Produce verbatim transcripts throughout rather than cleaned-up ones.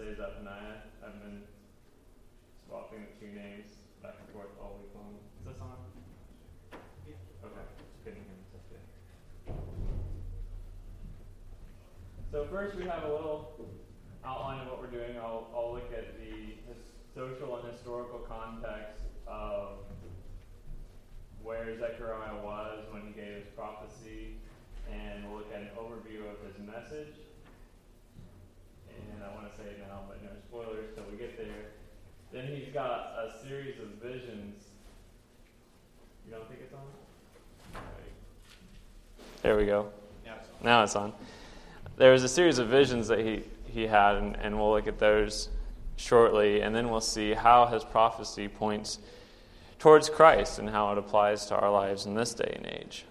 say Zephaniah. I've been swapping the two names back and forth all week long. Is this on? Yeah. Okay. Couldn't hear myself yet. So first we have a little outline of what we're doing. I'll, I'll look at the his social and historical context of where Zechariah was when he gave his prophecy, and we'll look at an overview of his message. And I want to say it now, but no spoilers till we get there. Then he's got a series of visions. You don't think it's on? There we go. Now it's on. Now it's on. There was a series of visions that he, he had, and, and we'll look at those shortly, and then we'll see how his prophecy points towards Christ and how it applies to our lives in this day and age.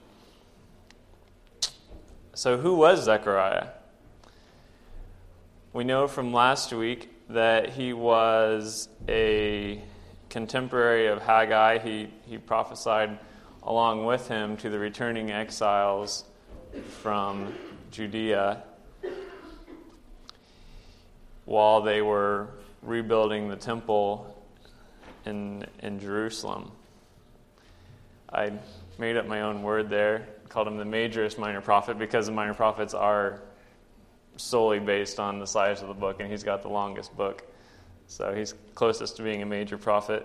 So who was Zechariah? We know from last week that he was a contemporary of Haggai. He, he prophesied along with him to the returning exiles from Judea while they were rebuilding the temple in in Jerusalem. I made up my own word there, called him the majorist minor prophet, because the minor prophets are solely based on the size of the book, and he's got the longest book. So he's closest to being a major prophet.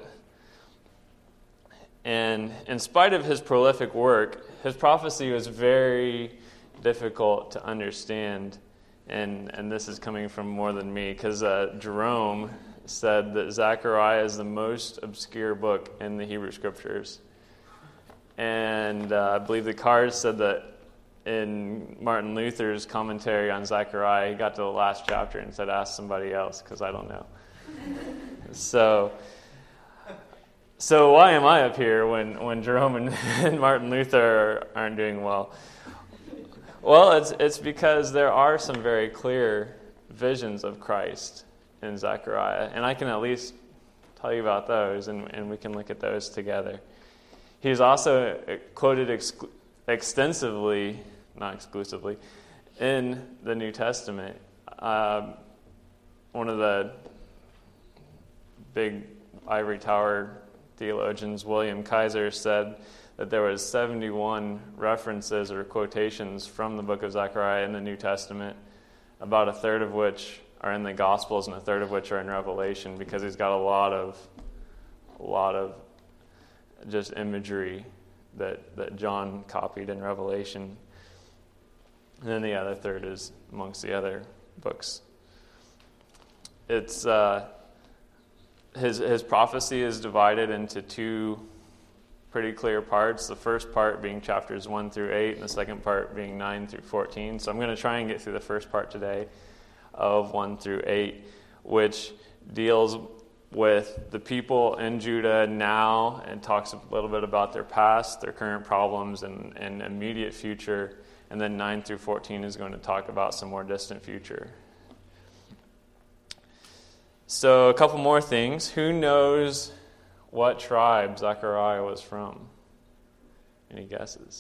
And in spite of his prolific work, his prophecy was very difficult to understand. And, and this is coming from more than me, because uh, Jerome said that Zechariah is the most obscure book in the Hebrew Scriptures. And uh, I believe the Cars said that in Martin Luther's commentary on Zechariah, he got to the last chapter and said, ask somebody else, because I don't know. so so why am I up here when, when Jerome and, and Martin Luther aren't doing well? Well, it's it's because there are some very clear visions of Christ in Zechariah, and I can at least tell you about those, and, and we can look at those together. He's also quoted ex- extensively, not exclusively, in the New Testament. Um, one of the big ivory tower theologians, William Kaiser, said that there was seventy-one references or quotations from the book of Zechariah in the New Testament, about a third of which are in the Gospels and a third of which are in Revelation, because he's got a lot of a lot of just imagery that, that John copied in Revelation. And then the other third is amongst the other books. It's uh, his his prophecy is divided into two pretty clear parts. The first part being chapters one through eight, and the second part being nine through fourteen. So I'm going to try and get through the first part today of one through eight, which deals with the people in Judah now and talks a little bit about their past, their current problems, and, and immediate future. And then nine through fourteen is going to talk about some more distant future. So a couple more things. Who knows what tribe Zechariah was from? Any guesses?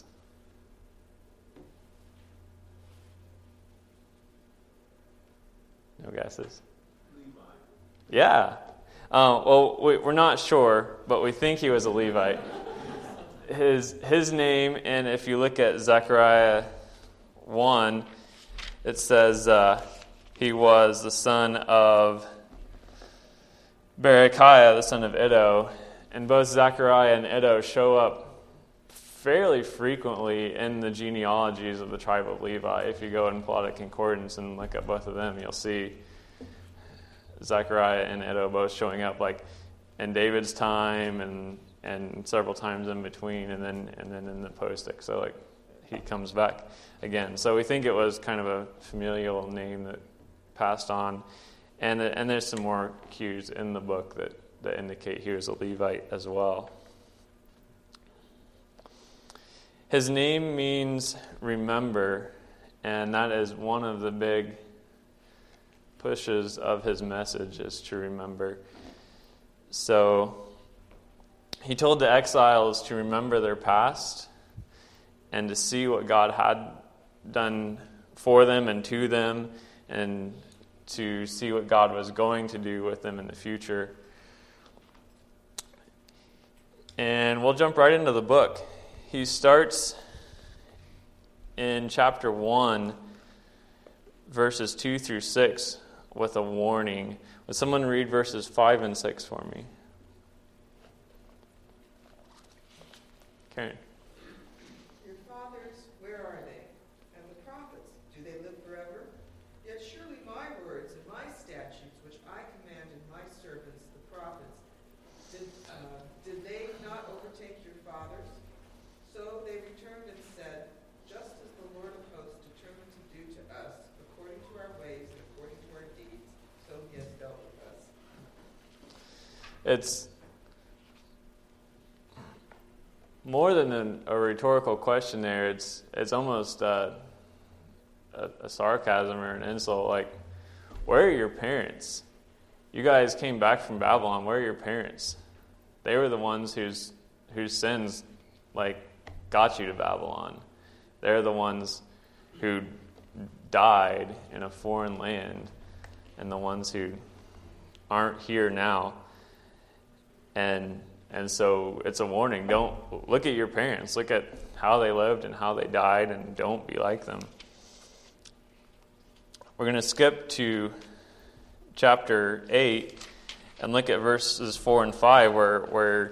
No guesses? Levi. Yeah. Uh, well, we, we're not sure, but we think he was a Levite. His his name, and if you look at Zechariah one, it says uh, he was the son of Berechiah, the son of Iddo. And both Zechariah and Iddo show up fairly frequently in the genealogies of the tribe of Levi. If you go and pull out a concordance and look at both of them, you'll see Zechariah and Iddo both showing up like in David's time and and several times in between, and then and then in the postic. So like he comes back again. So we think it was kind of a familial name that passed on, and and there's some more cues in the book that, that indicate he was a Levite as well. His name means remember, and that is one of the big pushes of his message, is to remember. So he told the exiles to remember their past and to see what God had done for them and to them, and to see what God was going to do with them in the future. And we'll jump right into the book. He starts in chapter one, verses two through six, with a warning. Would someone read verses five and six for me? Karen. Your fathers, where are they? And the prophets, do they live forever? Yet surely my words and my statutes, which I commanded my servants, the prophets, did, uh, did they not overtake your fathers? So they returned and said, just as the Lord of hosts determined to do to us, according to our ways and according to our deeds, so he has dealt with us. It's more than a, a rhetorical question there. It's it's almost uh, a, a sarcasm or an insult. Like, where are your parents? You guys came back from Babylon. Where are your parents? They were the ones whose whose sins like got you to Babylon. They're the ones who died in a foreign land, and the ones who aren't here now. And and so it's a warning. Don't look at your parents. Look at how they lived and how they died, and don't be like them. We're going to skip to chapter eight and look at verses four and five, where where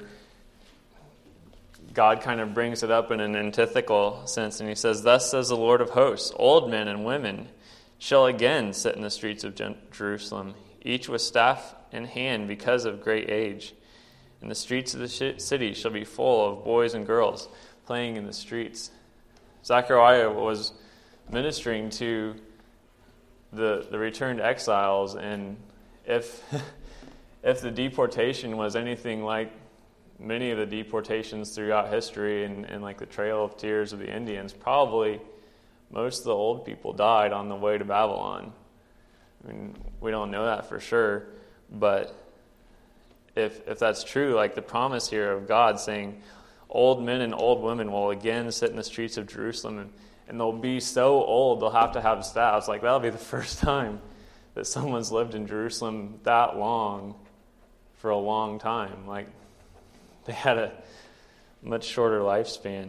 God kind of brings it up in an antithetical sense, and he says, "Thus says the Lord of hosts, old men and women shall again sit in the streets of Jerusalem, each with staff in hand because of great age. And the streets of the city shall be full of boys and girls playing in the streets." Zechariah was ministering to the the returned exiles, and if if the deportation was anything like many of the deportations throughout history and, and like the Trail of Tears of the Indians, probably most of the old people died on the way to Babylon. I mean, we don't know that for sure, but If if that's true, like the promise here of God saying, old men and old women will again sit in the streets of Jerusalem, and, and they'll be so old they'll have to have staffs. Like, that'll be the first time that someone's lived in Jerusalem that long for a long time. Like, they had a much shorter lifespan.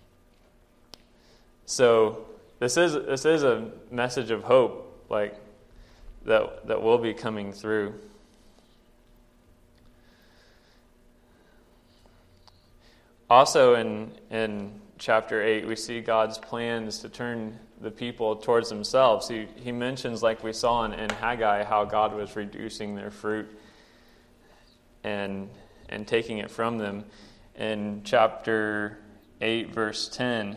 So this is this is a message of hope, like that that will be coming through. Also in, in chapter eight, we see God's plans to turn the people towards themselves. He, he mentions, like we saw in, in Haggai, how God was reducing their fruit and, and taking it from them. In chapter eight, verse ten,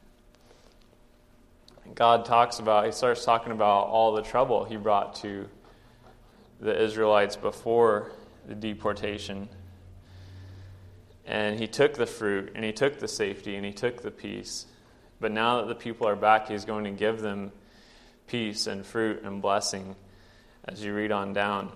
God talks about, he starts talking about all the trouble he brought to the Israelites before the deportation. And he took the fruit, and he took the safety, and he took the peace. But now that the people are back, he's going to give them peace and fruit and blessing as you read on down.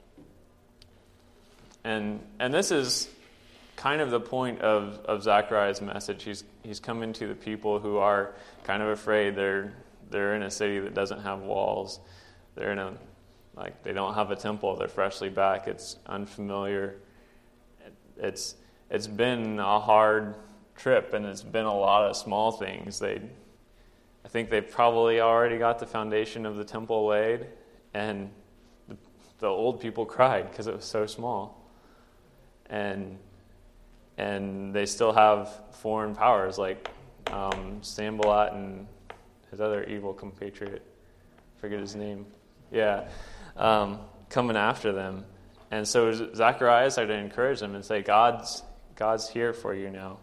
And and this is kind of the point of, of Zechariah's message. He's he's coming to the people who are kind of afraid. They're they're in a city that doesn't have walls. They're in a like they don't have a temple. They're freshly back. It's unfamiliar. It's It's been a hard trip, and it's been a lot of small things. They, I think they probably already got the foundation of the temple laid, and the, the old people cried because it was so small. And and they still have foreign powers like um, Sanballat and his other evil compatriot, forget his name, yeah, um, coming after them. And so Zechariah had to encourage them and say, God's God's here for you now.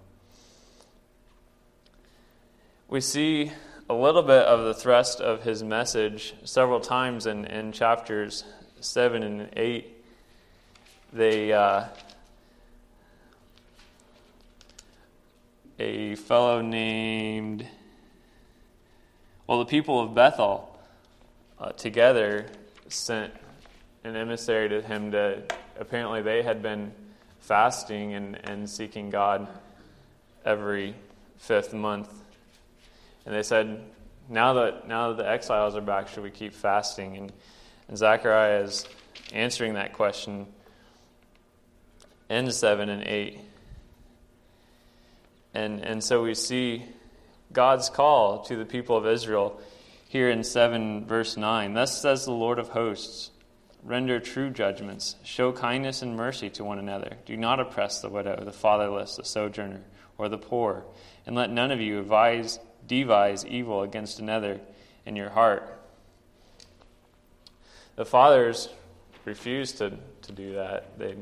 We see a little bit of the thrust of his message several times in, in chapters seven and eight. They, uh, a fellow named, well, the people of Bethel uh, together sent an emissary to him to, apparently they had been fasting and, and seeking God every fifth month. And they said, now that now that the exiles are back, should we keep fasting? And And Zechariah is answering that question in seven and eight. And, and so we see God's call to the people of Israel here in seven verse nine. Thus says the Lord of hosts, render true judgments, show kindness and mercy to one another. Do not oppress the widow, the fatherless, the sojourner, or the poor, and let none of you advise, devise evil against another in your heart. The fathers refused to, to do that. They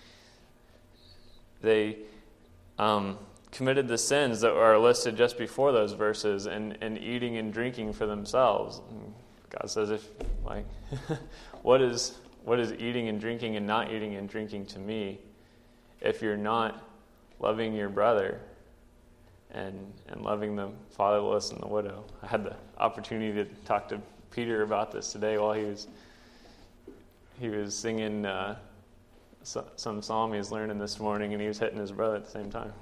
they um, committed the sins that are listed just before those verses, and, and eating and drinking for themselves. And God says, if like, what is what is eating and drinking and not eating and drinking to me, if you're not loving your brother and and loving the fatherless and the widow? I had the opportunity to talk to Peter about this today while he was he was singing uh, so, some psalm he was learning this morning, and he was hitting his brother at the same time.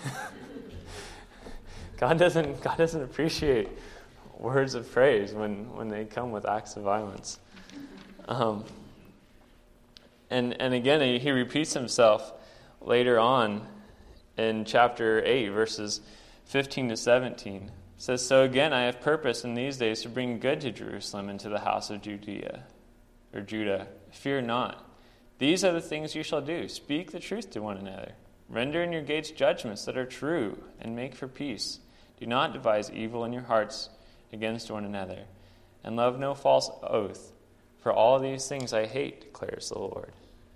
God doesn't God doesn't appreciate words of praise when, when they come with acts of violence. Um, and and again, he, he repeats himself later on in chapter eight, verses fifteen to seventeen. It says, so again, I have purpose in these days to bring good to Jerusalem and to the house of Judea, or Judah. Fear not. These are the things you shall do. Speak the truth to one another. Render in your gates judgments that are true, and make for peace. Do not devise evil in your hearts against one another, and love no false oath. For all these things I hate, declares the Lord.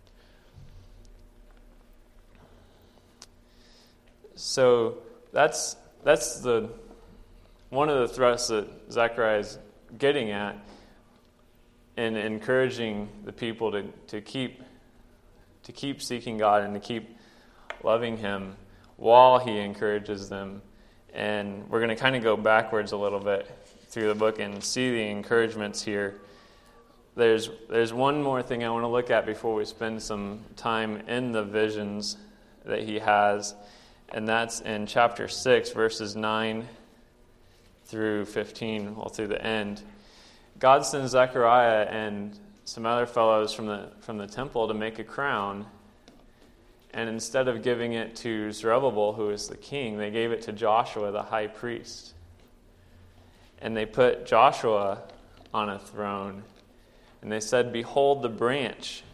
So that's that's the one of the thrusts that Zechariah is getting at in encouraging the people to, to keep to keep seeking God and to keep loving Him while He encourages them. And we're going to kind of go backwards a little bit through the book and see the encouragements here. There's there's one more thing I want to look at before we spend some time in the visions that he has, and that's in chapter six, verses nine through fifteen, well, through the end. God sends Zechariah and some other fellows from the from the temple to make a crown, and instead of giving it to Zerubbabel, who is the king, they gave it to Joshua, the high priest. And they put Joshua on a throne, and they said, behold the branch.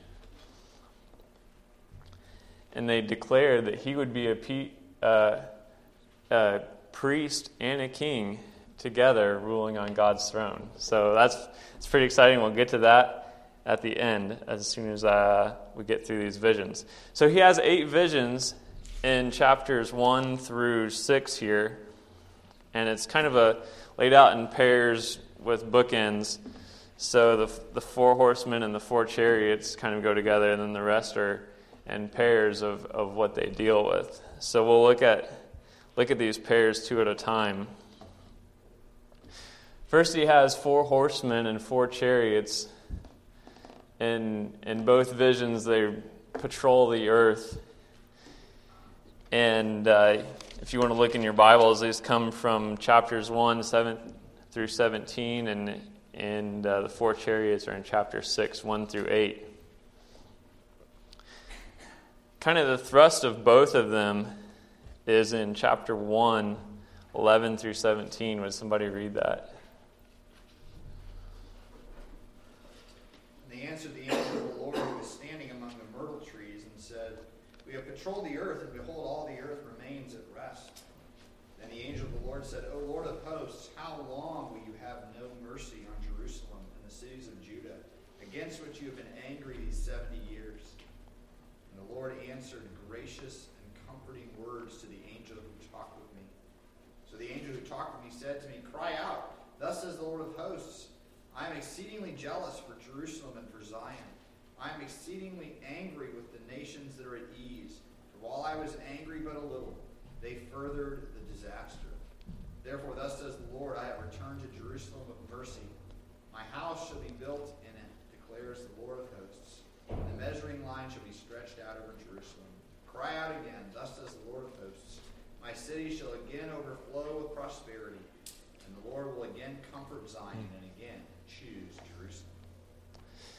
And they declared that he would be a, pe- uh, a priest and a king together ruling on God's throne. So that's it's pretty exciting. We'll get to that at the end as soon as uh, we get through these visions. So he has eight visions in chapters one through six here, and it's kind of a laid out in pairs with bookends. So the the four horsemen and the four chariots kind of go together, and then the rest are in pairs of, of what they deal with. So we'll look at look at these pairs two at a time. First, he has four horsemen and four chariots. In in both visions, they patrol the earth. And uh, if you want to look in your Bibles, these come from chapters one, seven through seventeen, and and uh, the four chariots are in chapter six, one through eight. Kind of the thrust of both of them is in chapter one, eleven through seventeen. Would somebody read that? And they answered the angel of the Lord who was standing among the myrtle trees and said, we have patrolled the earth, and behold, all the earth remains at rest. Then the angel of the Lord said, O Lord of hosts, how long will you have no mercy on Jerusalem and the cities of Judah, against which you have been angry these seventy years? And the Lord answered gracious and comforting words to the angel who talked with me. So the angel who talked with me said to me, cry out, thus says the Lord of hosts, I am exceedingly jealous for Jerusalem and for Zion. I am exceedingly angry with the nations that are at ease. For while I was angry but a little, they furthered the disaster. Therefore, thus says the Lord, I have returned to Jerusalem with mercy. My house shall be built in it, declares the Lord of hosts. And the measuring line shall be stretched out over Jerusalem. Cry out again, thus says the Lord of hosts. My city shall again overflow with prosperity, and the Lord will again comfort Zion and again choose Jerusalem.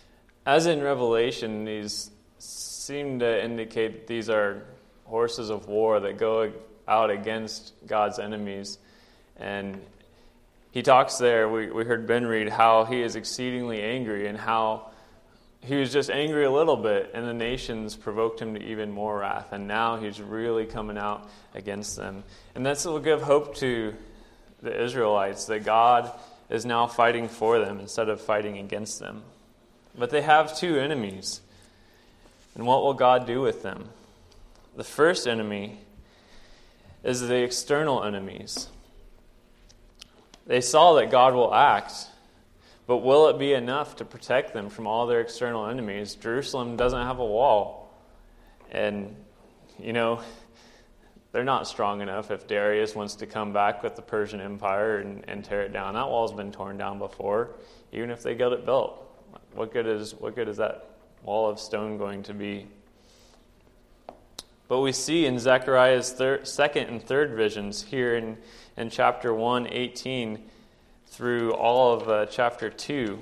as in Revelation, these seem to indicate that these are horses of war that go out against God's enemies. And he talks there, we, we heard Ben read, how he is exceedingly angry and how he was just angry a little bit, and the nations provoked him to even more wrath. And now he's really coming out against them. And this will give hope to the Israelites that God is now fighting for them instead of fighting against them. But they have two enemies. And what will God do with them? The first enemy is the external enemies. They saw that God will act, but will it be enough to protect them from all their external enemies? Jerusalem doesn't have a wall. And, you know, they're not strong enough if Darius wants to come back with the Persian Empire and, and tear it down. That wall's been torn down before, even if they get it built. What good is what good is that wall of stone going to be? But we see in Zechariah's third, second and third visions here in, in chapter one, eighteen, through all of uh, chapter two.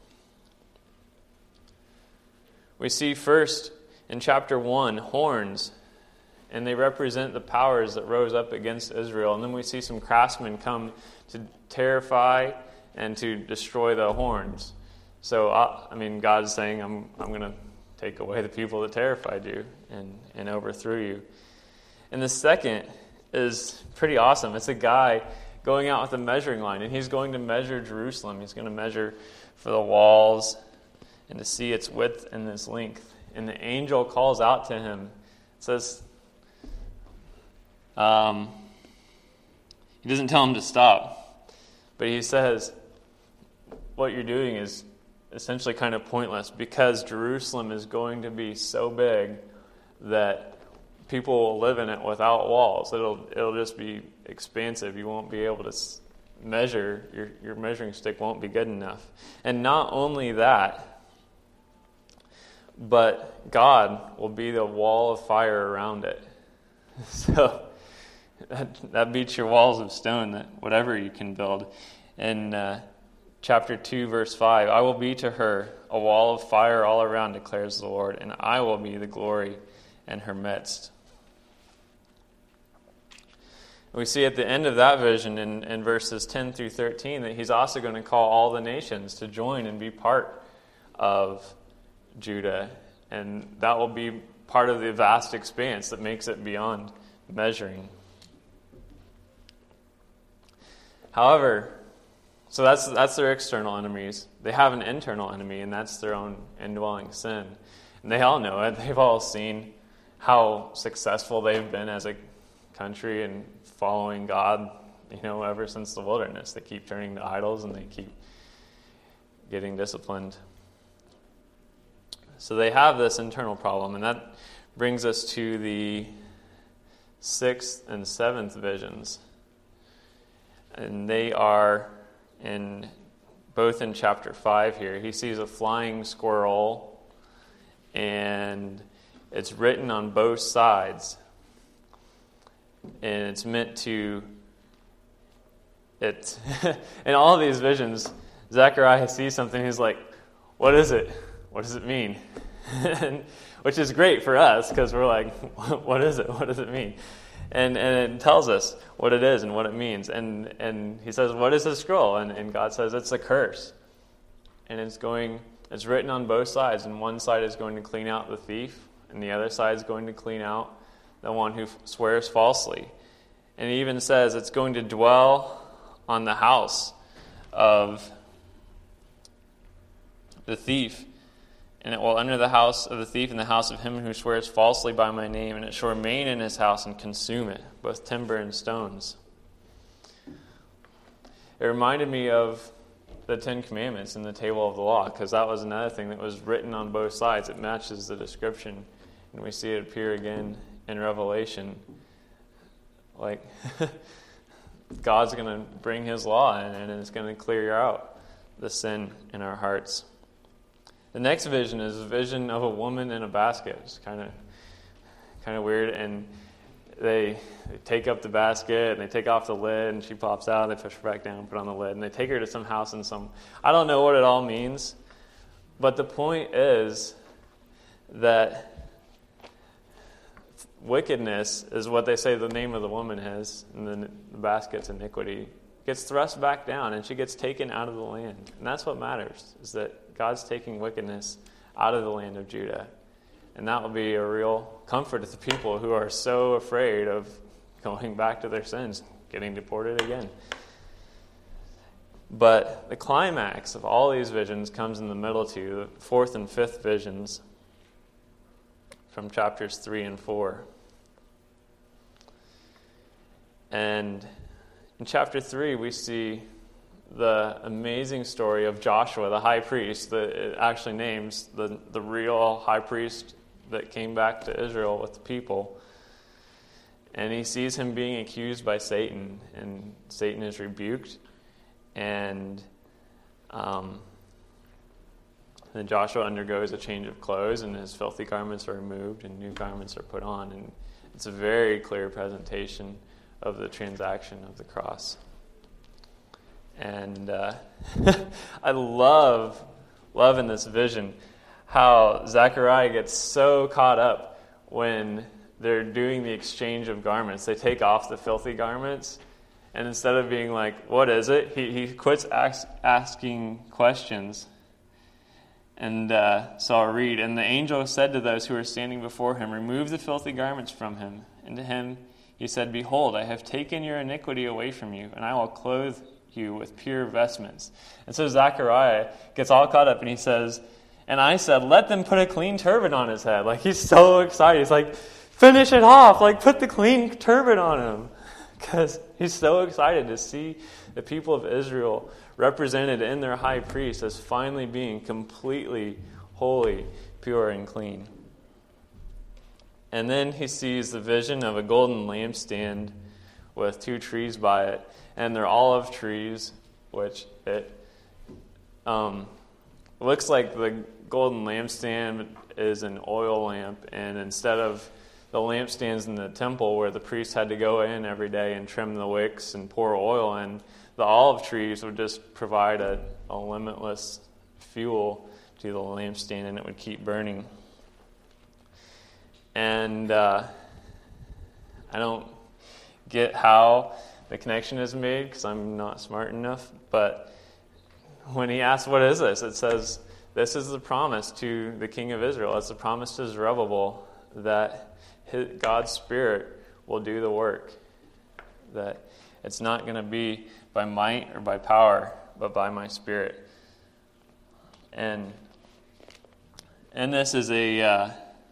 We see first in chapter one, horns, and they represent the powers that rose up against Israel. And then we see some craftsmen come to terrify and to destroy the horns. So, uh, I mean, God is saying, I'm I'm going to take away the people that terrified you and, and overthrew you. And the second is pretty awesome. It's a guy going out with a measuring line, and he's going to measure Jerusalem. He's going to measure for the walls and to see its width and its length. And the angel calls out to him. It says, um, he doesn't tell him to stop, but he says, what you're doing is essentially kind of pointless, because Jerusalem is going to be so big that people will live in it without walls. It'll it'll just be expansive. You won't be able to measure. Your your measuring stick won't be good enough. And not only that, but God will be the wall of fire around it. So that, that beats your walls of stone, that whatever you can build. And uh, Chapter two, verse five, I will be to her a wall of fire all around, declares the Lord, and I will be the glory in her midst. We see at the end of that vision in, in verses ten through thirteen that he's also going to call all the nations to join and be part of Judah. And that will be part of the vast expanse that makes it beyond measuring. However, So that's that's their external enemies. They have an internal enemy, and that's their own indwelling sin. And they all know it. They've all seen how successful they've been as a country in following God, you know, ever since the wilderness. They keep turning to idols, and they keep getting disciplined. So they have this internal problem, and that brings us to the sixth and seventh visions. And they are in both in chapter five here. He sees a flying squirrel, and it's written on both sides. And it's meant to, it, in all of these visions, Zechariah sees something, he's like, what is it? What does it mean? Which is great for us, because we're like, what is it? What does it mean? And and it tells us what it is and what it means. And and he says, what is the scroll? And, and God says, it's a curse. And it's going, it's written on both sides. And one side is going to clean out the thief, and the other side is going to clean out the one who swears falsely. And it even says it's going to dwell on the house of the thief. And it will enter the house of the thief and the house of him who swears falsely by my name, and it shall remain in his house and consume it, both timber and stones. It reminded me of the Ten Commandments in the table of the law, because that was another thing that was written on both sides. It matches the description, and we see it appear again in Revelation. Like, God's going to bring his law in, and it's going to clear out the sin in our hearts. The next vision is a vision of a woman in a basket. It's kind of kind of weird. And they, they take up the basket, and they take off the lid, and she pops out, and they push her back down and put on the lid. And they take her to some house in some... I don't know what it all means, But the point is that wickedness is what they say the name of the woman is, and then the basket's iniquity, gets thrust back down, and she gets taken out of the land. And that's what matters, is that God's taking wickedness out of the land of Judah. And that will be a real comfort to the people who are so afraid of going back to their sins, getting deported again. But the climax of all these visions comes in the middle two, the fourth and fifth visions from chapters three and four. And in chapter three, we see the amazing story of Joshua, the high priest, that it actually names the, the real high priest that came back to Israel with the people. And he sees him being accused by Satan, and Satan is rebuked. And um, then Joshua undergoes a change of clothes, and his filthy garments are removed, and new garments are put on. And it's a very clear presentation of the transaction of the cross. And uh, I love, love in this vision how Zechariah gets so caught up when they're doing the exchange of garments. They take off the filthy garments, and instead of being like, what is it? He, he quits ask, asking questions. And uh, so I'll read. And the angel said to those who were standing before him, remove the filthy garments from him. And to him he said, behold, I have taken your iniquity away from you, and I will clothe you with pure vestments. And so Zechariah gets all caught up, and he says, and I said, let them put a clean turban on his head. Like, he's so excited. He's like, finish it off. Like, put the clean turban on him. Because he's so excited to see the people of Israel represented in their high priest as finally being completely holy, pure, and clean. And then he sees the vision of a golden lampstand with two trees by it. And they're olive trees, which it um, looks like the golden lampstand is an oil lamp. And instead of the lampstands in the temple where the priests had to go in every day and trim the wicks and pour oil in, the olive trees would just provide a, a limitless fuel to the lampstand, and it would keep burning. And uh, I don't get how the connection is made because I'm not smart enough, but when he asks, what is this? It says, this is the promise to the king of Israel. It's the promise to Zerubbabel that his, God's Spirit will do the work. That it's not going to be by might or by power, but by my Spirit. And and this is a uh,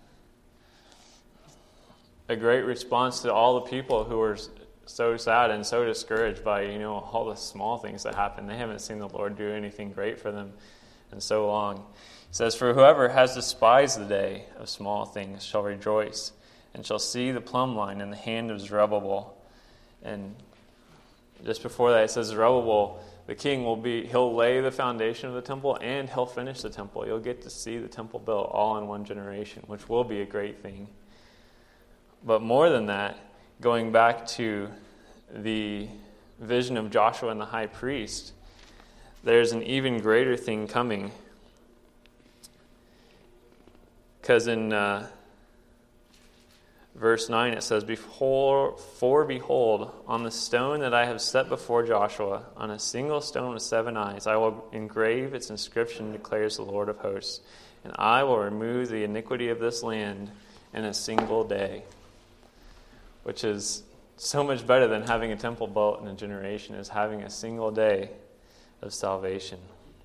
a great response to all the people who are so sad and so discouraged by, you know, all the small things that happen. They haven't seen the Lord do anything great for them in so long. He says, for whoever has despised the day of small things shall rejoice, and shall see the plumb line in the hand of Zerubbabel. And just before that, it says Zerubbabel, the king, will be, he'll lay the foundation of the temple, and he'll finish the temple. You'll get to see the temple built all in one generation, which will be a great thing. But more than that, going back to the vision of Joshua and the high priest, there's an even greater thing coming. Because in uh, verse nine it says, "Behold, for behold, on the stone that I have set before Joshua, on a single stone with seven eyes, I will engrave its inscription, declares the Lord of hosts, and I will remove the iniquity of this land in a single day." Which is so much better than having a temple built in a generation, is having a single day of salvation.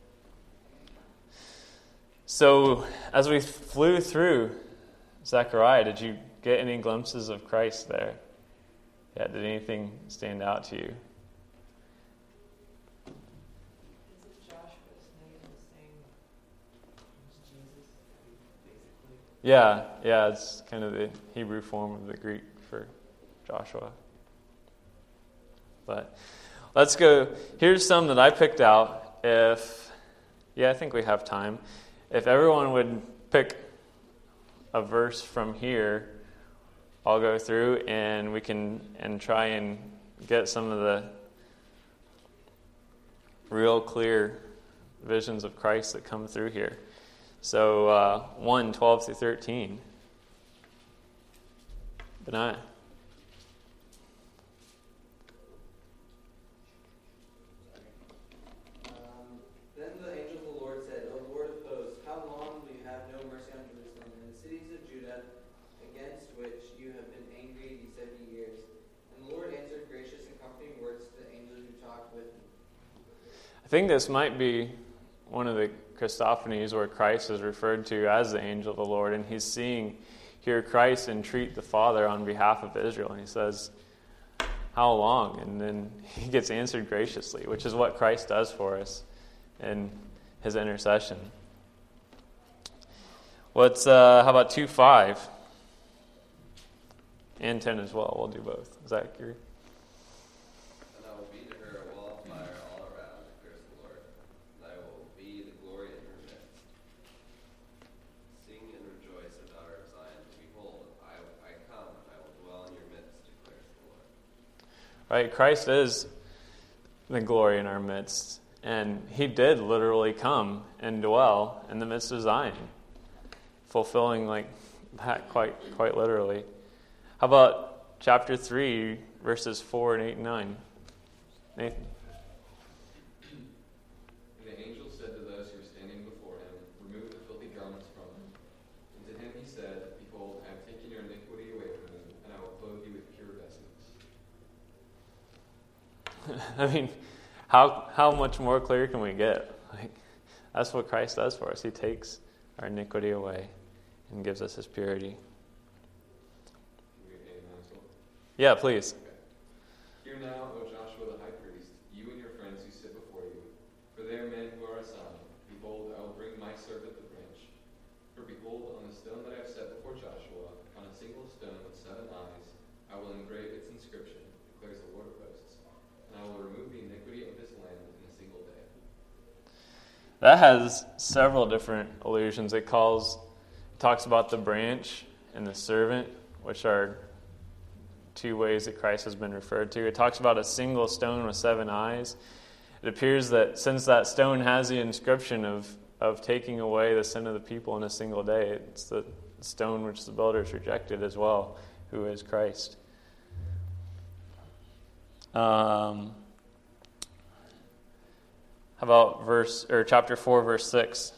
So, as we flew through Zechariah, did you get any glimpses of Christ there? Yeah, did anything stand out to you? Isn't Joshua's name the same as Jesus, basically? Yeah, yeah, it's kind of the Hebrew form of the Greek for Joshua. But let's go. Here's some that I picked out. If, yeah, I think we have time. If everyone would pick a verse from here, I'll go through and we can and try and get some of the real clear visions of Christ that come through here. So uh, one, twelve through thirteen. Benaiah. Um, then the angel of the Lord said, O Lord of hosts, how long will you have no mercy on Jerusalem and the cities of Judah, against which you have been angry these seventy years? And the Lord answered gracious and comforting words to the angel who talked with him. I think this might be one of the Christophanies where Christ is referred to as the angel of the Lord, and he's seeing here Christ entreat the Father on behalf of Israel, and he says, how long? And then he gets answered graciously, which is what Christ does for us in his intercession. What's uh, how about two five and ten as well? We'll do both. Is that accurate? And I will be to her a wall of fire all around, declares the Lord, and I will be the glory in her midst. Sing and rejoice, O daughter of Zion. Behold, I, I come, I will dwell in your midst, declares the Lord. Right, Christ is the glory in our midst, and he did literally come and dwell in the midst of Zion, fulfilling like that quite quite literally. How about chapter three, verses four and eight and nine? Nathan. And the angel said to those who were standing before him, remove the filthy garments from him. And to him he said, behold, I have taken your iniquity away from you, and I will clothe you with pure vestments. I mean, how how much more clear can we get? Like, that's what Christ does for us. He takes our iniquity away and gives us his purity. Can we get eight and nine as well? Yeah, please. Okay. Hear now, O Joshua the high priest, you and your friends who sit before you, for they are men who are assigned. Behold, I will bring my servant the branch. For behold, on the stone that I have set before Joshua, on a single stone with seven eyes, I will engrave its inscription, declares the Lord of hosts, and I will remove the iniquity of this land in a single day. That has several different allusions. It calls, it talks about the branch and the servant, which are two ways that Christ has been referred to. It talks about a single stone with seven eyes. It appears that since that stone has the inscription of, of taking away the sin of the people in a single day, it's the stone which the builders rejected as well, who is Christ. Um, how about verse or chapter four, verse six?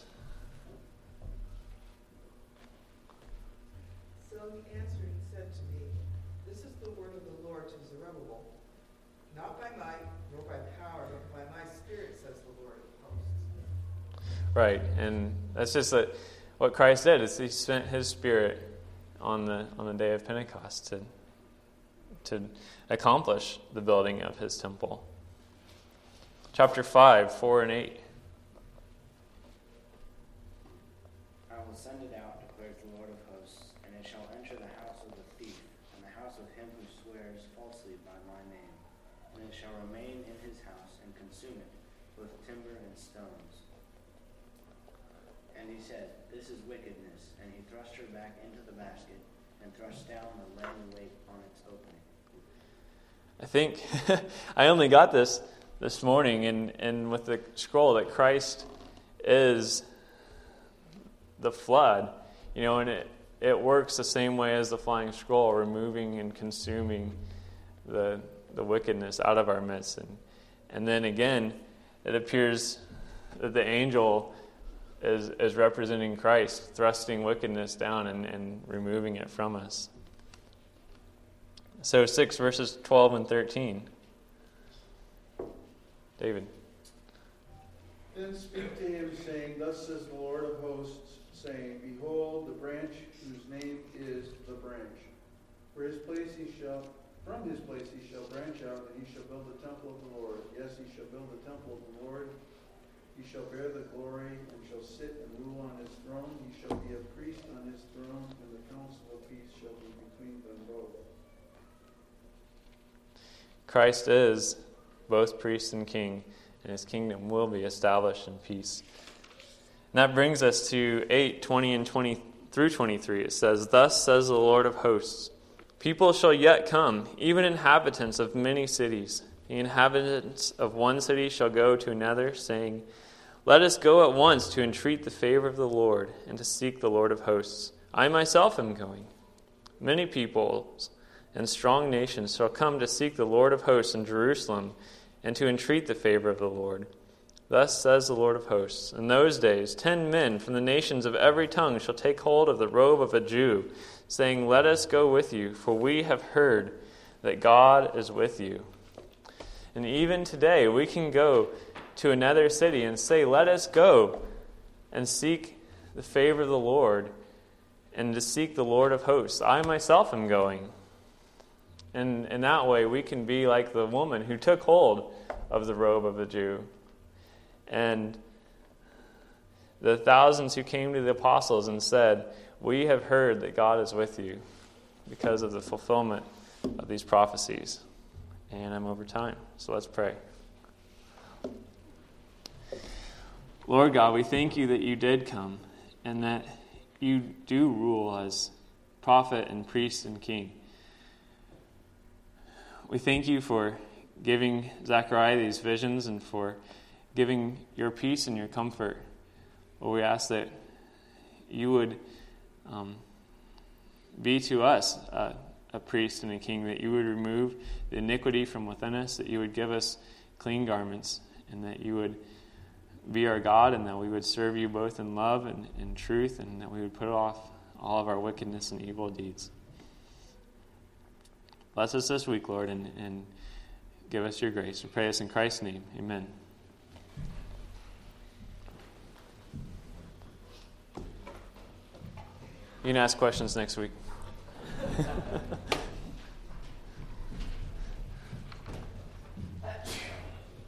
So he answered and said to me, This is the word of the Lord to Zerubbabel. Not by might, nor by power, but by my spirit, says the Lord of hosts. Right, and that's just that what Christ did is he sent his Spirit on the on the day of Pentecost to to accomplish the building of his temple. Chapter five, four and eight. I will send it out, declares the Lord of hosts, and it shall enter the house of the thief, and the house of him who swears falsely by my name. And it shall remain in his house, and consume it, both timber and stones. And he said, This is wickedness. And he thrust her back into the basket, and thrust down the leaden weight on its opening. I think I only got this this morning, and, and with the scroll that Christ is the flood, you know, and it, it works the same way as the flying scroll, removing and consuming the the wickedness out of our midst. And, and then again, it appears that the angel is, is representing Christ, thrusting wickedness down and, and removing it from us. So six verses twelve and thirteen. David. Then speak to him, saying, Thus says the Lord of hosts, saying, Behold, the branch whose name is the branch. For his place he shall, from his place he shall branch out, and he shall build the temple of the Lord. Yes, he shall build the temple of the Lord. He shall bear the glory, and shall sit and rule on his throne. He shall be a priest on his throne, and the counsel of peace shall be between them both. Christ is both priest and king, and his kingdom will be established in peace. And that brings us to eight, twenty and twenty through twenty-three. It says, Thus says the Lord of hosts, people shall yet come, even inhabitants of many cities. The inhabitants of one city shall go to another, saying, Let us go at once to entreat the favor of the Lord and to seek the Lord of hosts. I myself am going. Many peoples and strong nations shall come to seek the Lord of hosts in Jerusalem and to entreat the favor of the Lord. Thus says the Lord of hosts, in those days ten men from the nations of every tongue shall take hold of the robe of a Jew, saying, Let us go with you, for we have heard that God is with you. And even today we can go to another city and say, Let us go and seek the favor of the Lord and to seek the Lord of hosts. I myself am going. And in that way we can be like the woman who took hold of the robe of a Jew. And the thousands who came to the apostles and said, We have heard that God is with you because of the fulfillment of these prophecies. And I'm over time, so let's pray. Lord God, we thank you that you did come and that you do rule as prophet and priest and king. We thank you for giving Zechariah these visions and for giving your peace and your comfort. Lord, we ask that you would um, be to us uh, a priest and a king, that you would remove the iniquity from within us, that you would give us clean garments, and that you would be our God, and that we would serve you both in love and in truth, and that we would put off all of our wickedness and evil deeds. Bless us this week, Lord, and, and give us your grace. We pray this in Christ's name. Amen. You can ask questions next week.